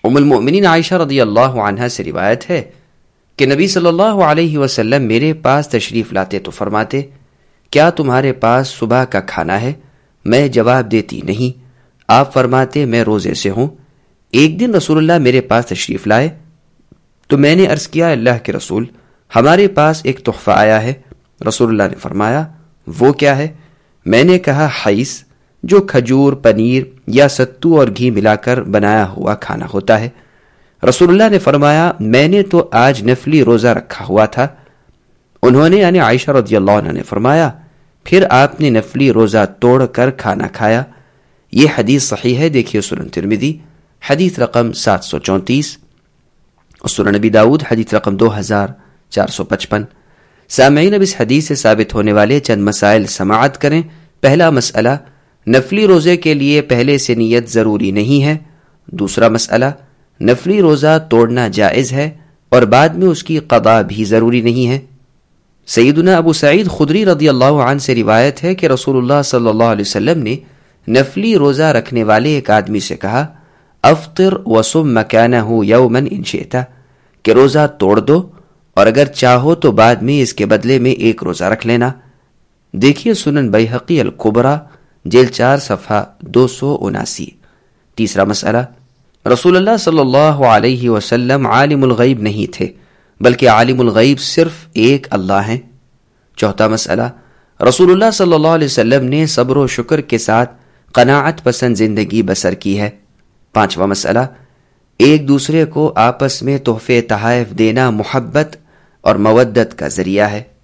ام المؤمنین عائشہ رضی اللہ عنہا سے روایت ہے کہ نبی صلی اللہ علیہ وسلم میرے پاس تشریف لاتے تو فرماتے، کیا تمہارے پاس صبح کا کھانا ہے؟ میں جواب دیتی نہیں۔ آپ فرماتے، میں روزے سے ہوں۔ ایک دن رسول اللہ میرے پاس تشریف لائے تو میں نے عرض کیا، اللہ کے رسول، ہمارے پاس ایک تحفہ آیا ہے۔ رسول اللہ نے فرمایا، وہ کیا ہے؟ میں نے کہا، حیث، جو کھجور، پنیر یا ستو اور گھی ملا کر بنایا ہوا کھانا ہوتا ہے۔ رسول اللہ نے فرمایا، میں نے تو آج نفلی روزہ رکھا ہوا تھا۔ انہوں نے یعنی عائشہ رضی اللہ عنہ نے فرمایا، پھر آپ نے نفلی روزہ توڑ کر کھانا کھایا۔ یہ حدیث صحیح ہے، دیکھیے سنن ترمذی حدیث رقم 734 اور سنن نبی داؤد حدیث رقم 2455۔ سامعین، اب اس حدیث سے ثابت ہونے والے چند مسائل سماعت کریں۔ پہلا مسئلہ، نفلی روزے کے لیے پہلے سے نیت ضروری نہیں ہے۔ دوسرا مسئلہ، نفلی روزہ توڑنا جائز ہے اور بعد میں اس کی قضا بھی ضروری نہیں ہے۔ سیدنا ابو سعید خدری رضی اللہ عنہ سے روایت ہے کہ رسول اللہ صلی اللہ علیہ وسلم نے نفلی روزہ رکھنے والے ایک آدمی سے کہا، افطر وصم مکانہ یوما ان شئت، کہ روزہ توڑ دو اور اگر چاہو تو بعد میں اس کے بدلے میں ایک روزہ رکھ لینا۔ دیکھیے سنن بیہقی الکبریٰ جلد 4 صفحہ 279۔ تیسرا مسئلہ، رسول اللہ صلی اللہ علیہ وسلم عالم الغیب نہیں تھے، بلکہ عالم الغیب صرف ایک اللہ ہیں۔ چوتھا مسئلہ، رسول اللہ صلی اللہ علیہ وسلم نے صبر و شکر کے ساتھ قناعت پسند زندگی بسر کی ہے۔ پانچواں مسئلہ، ایک دوسرے کو آپس میں تحفے تحائف دینا محبت اور مودت کا ذریعہ ہے۔